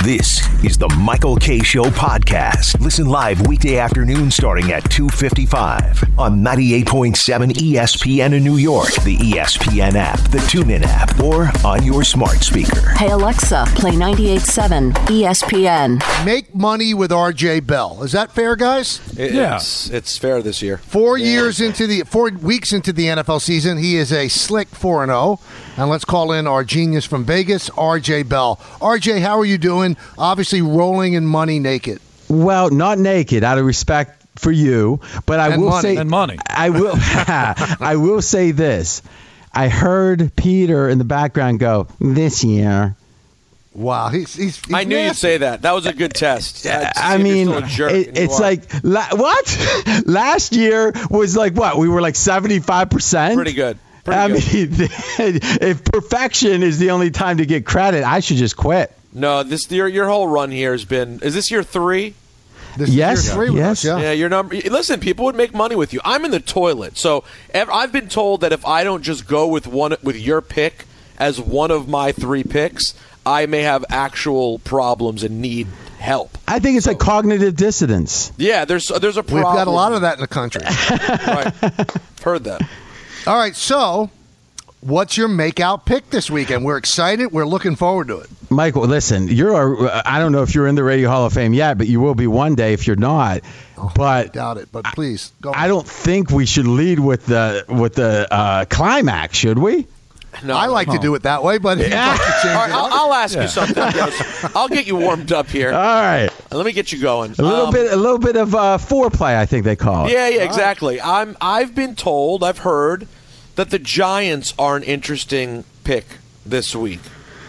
This is the Michael Kay Show podcast. Listen live weekday afternoon starting at 2:55 on 98.7 ESPN in New York, the ESPN app, the TuneIn app, or on your smart speaker. Hey Alexa, play 98.7 ESPN. Make money with R.J. Bell. Is that fair, guys? It's fair this year. 4 weeks into the NFL season, he is a slick 4-0. And let's call in our genius from Vegas, R.J. Bell. R.J., how are you doing? Obviously rolling in money naked. Well, not naked, out of respect for you, but I will say money. I will I will say this. I heard Peter in the background go, this year. Wow, he's I knew you'd say that. That was a good test. I mean, it's like, what? Last year was like, what? We were like 75%? Pretty good. I mean, if perfection is the only time to get credit, I should just quit. No, your whole run here has been. Is this year 3? This is year 3 with us, yeah, your number. Listen, people would make money with you. I'm in the toilet, so I've been told that if I don't just go with your pick as one of my 3 picks, I may have actual problems and need help. I think it's like cognitive dissonance. Yeah, there's a problem. We've got a lot of that in the country. Right. Heard that. All right, so what's your make-out pick this weekend? We're excited. We're looking forward to it. Michael, listen, I don't know if you're in the Radio Hall of Fame yet, but you will be one day if you're not. I doubt it, but please, go on. I don't think we should lead with the climax, should we? No, I like to do it that way, but I'll ask you something. I'll get you warmed up here. All right. Let me get you going. A little bit of foreplay, I think they call it. Yeah, exactly. I've been told, I've heard that the Giants are an interesting pick this week.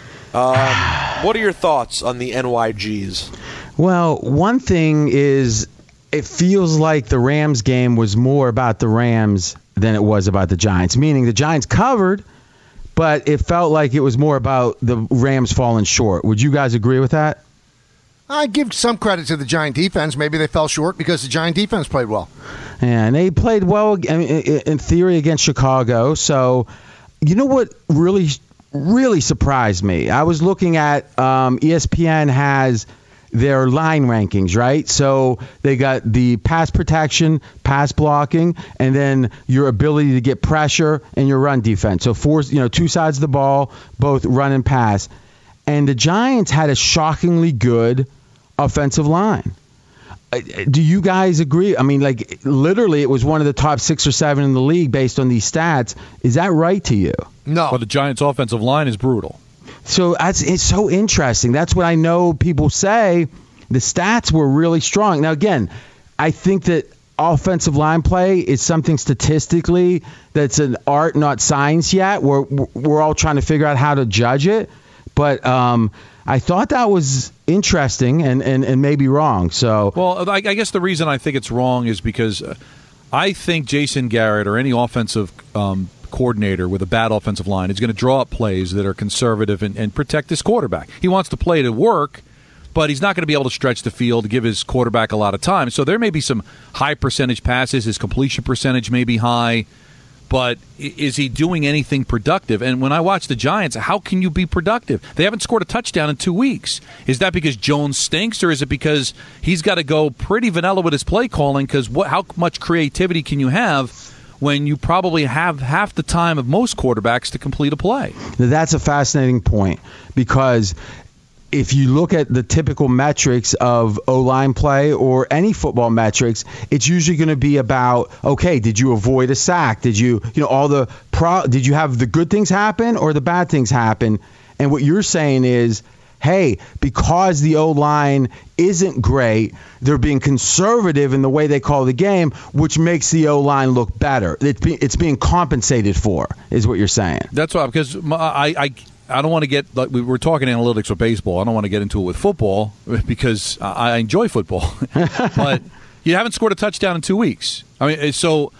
What are your thoughts on the NYGs? Well, one thing is it feels like the Rams game was more about the Rams than it was about the Giants, meaning the Giants covered, but it felt like it was more about the Rams falling short. Would you guys agree with that? I give some credit to the Giant defense. Maybe they fell short because the Giant defense played well. And they played well, in theory, against Chicago. So, you know what really surprised me? I was looking at ESPN has their line rankings, right? So they got the pass protection, pass blocking, and then your ability to get pressure and your run defense. So 2 sides of the ball, both run and pass. And the Giants had a shockingly good offensive line. Do you guys agree? I mean, like, literally it was one of the top 6 or 7 in the league based on these stats. Is that right to you? No. Well, the Giants' offensive line is brutal. So it's so interesting. That's what I know people say. The stats were really strong. Now, again, I think that offensive line play is something statistically that's an art, not science yet. We're all trying to figure out how to judge it. But I thought that was interesting and maybe wrong. So, well, I guess the reason I think it's wrong is because I think Jason Garrett or any offensive coordinator with a bad offensive line is going to draw up plays that are conservative and protect his quarterback. He wants the play to work, but he's not going to be able to stretch the field to give his quarterback a lot of time. So there may be some high percentage passes. His completion percentage may be high, but is he doing anything productive? And when I watch the Giants, how can you be productive? They haven't scored a touchdown in 2 weeks. Is that because Jones stinks, or is it because he's got to go pretty vanilla with his play calling? Because how much creativity can you have when you probably have half the time of most quarterbacks to complete a play? That's a fascinating point, because if you look at the typical metrics of O-line play or any football metrics, it's usually going to be about, okay, did you avoid a sack? Did you did you have the good things happen or the bad things happen? And what you're saying is, hey, because the O-line isn't great, they're being conservative in the way they call the game, which makes the O-line look better. It's being compensated for, is what you're saying. That's why, because I don't want to get, like, we were talking analytics with baseball. I don't want to get into it with football because I enjoy football. But you haven't scored a touchdown in 2 weeks. I mean, so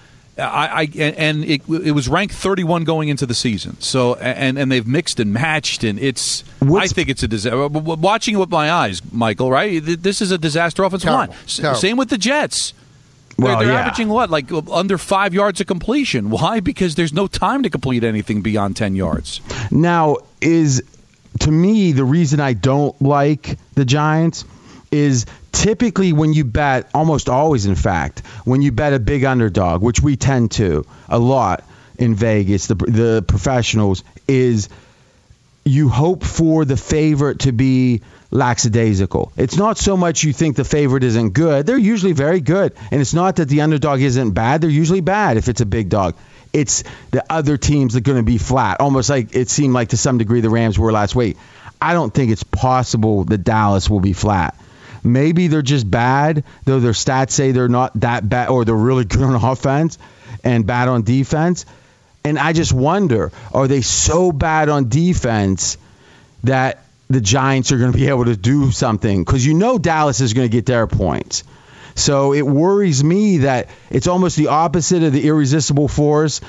it was ranked 31 going into the season. So and they've mixed and matched, and I think it's a disaster. Watching it with my eyes, Michael, right? This is a disaster offensive line. Same with the Jets. They're averaging what, like under 5 yards of completion. Why? Because there's no time to complete anything beyond 10 yards. Now, is to me, the reason I don't like the Giants is typically when you bet, almost always in fact, when you bet a big underdog, which we tend to a lot in Vegas, the professionals, is you hope for the favorite to be lackadaisical. It's not so much you think the favorite isn't good. They're usually very good. And it's not that the underdog isn't bad. They're usually bad if it's a big dog. It's the other teams that are going to be flat, almost like it seemed like to some degree the Rams were last week. I don't think it's possible that Dallas will be flat. Maybe they're just bad, though their stats say they're not that bad, or they're really good on offense and bad on defense. And I just wonder, are they so bad on defense that the Giants are going to be able to do something? Because you know Dallas is going to get their points. So it worries me that it's almost the opposite of the irresistible force.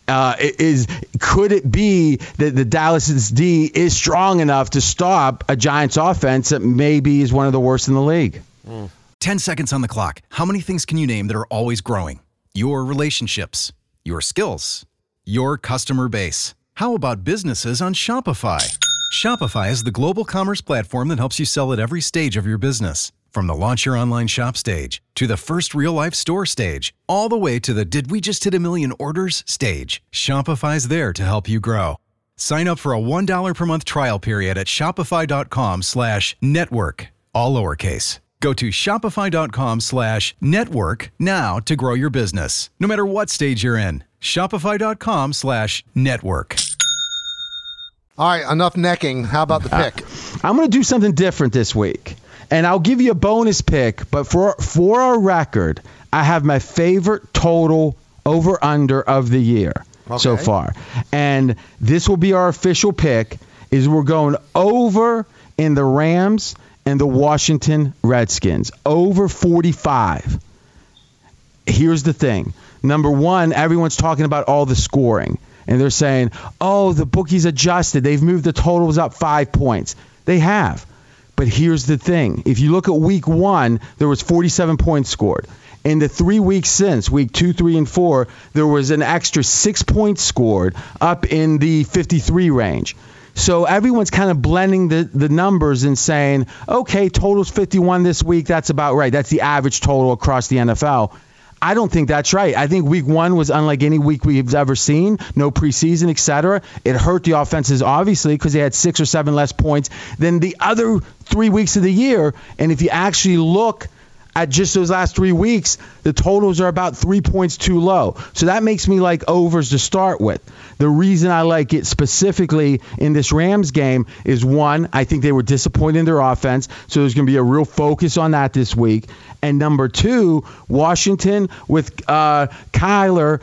Could it be that the Dallas D is strong enough to stop a Giants offense that maybe is one of the worst in the league? 10 seconds on the clock. How many things can you name that are always growing? Your relationships, your skills, your customer base. How about businesses on Shopify? Shopify is the global commerce platform that helps you sell at every stage of your business. From the launch your online shop stage, to the first real-life store stage, all the way to the did we just hit a million orders stage, Shopify's there to help you grow. Sign up for a $1 per month trial period at shopify.com/network, all lowercase. Go to shopify.com/network now to grow your business, no matter what stage you're in. Shopify.com/network. All right, enough necking. How about the pick? I'm going to do something different this week. And I'll give you a bonus pick, but for our record, I have my favorite total over-under of the year so far. And this will be our official pick, is we're going over in the Rams and the Washington Redskins. Over 45. Here's the thing. Number one, everyone's talking about all the scoring. And they're saying, oh, the bookies adjusted. They've moved the totals up 5 points. They have. But here's the thing. If you look at week 1, there was 47 points scored. In the 3 weeks since, week 2, 3, and 4, there was an extra 6 points scored up in the 53 range. So everyone's kind of blending the numbers and saying, okay, total's 51 this week. That's about right. That's the average total across the NFL. I don't think that's right. I think week 1 was unlike any week we've ever seen. No preseason, etc. It hurt the offenses, obviously, because they had 6 or 7 less points than the other 3 weeks of the year. And if you actually look at just those last 3 weeks, the totals are about 3 points too low. So that makes me like overs to start with. The reason I like it specifically in this Rams game is, one, I think they were disappointed in their offense, so there's going to be a real focus on that this week. And number 2, Washington with Kyler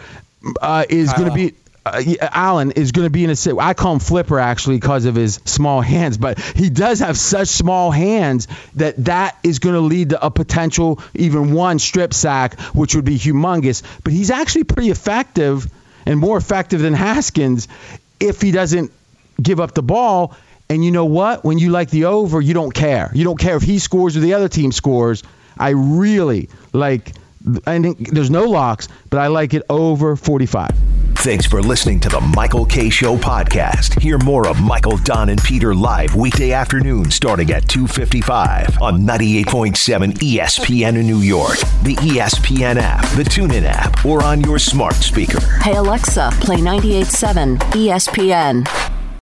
is going to be Allen is going to be in a – I call him Flipper, actually, because of his small hands. But he does have such small hands that is going to lead to a potential even one strip sack, which would be humongous. But he's actually pretty effective and more effective than Haskins if he doesn't give up the ball. And you know what? When you like the over, you don't care. You don't care if he scores or the other team scores. I really like – I think there's no locks, but I like it over 45. Thanks for listening to the Michael K. Show podcast. Hear more of Michael, Don, and Peter live weekday afternoon starting at 2:55 on 98.7 ESPN in New York, the ESPN app, the TuneIn app, or on your smart speaker. Hey Alexa, play 98.7 ESPN.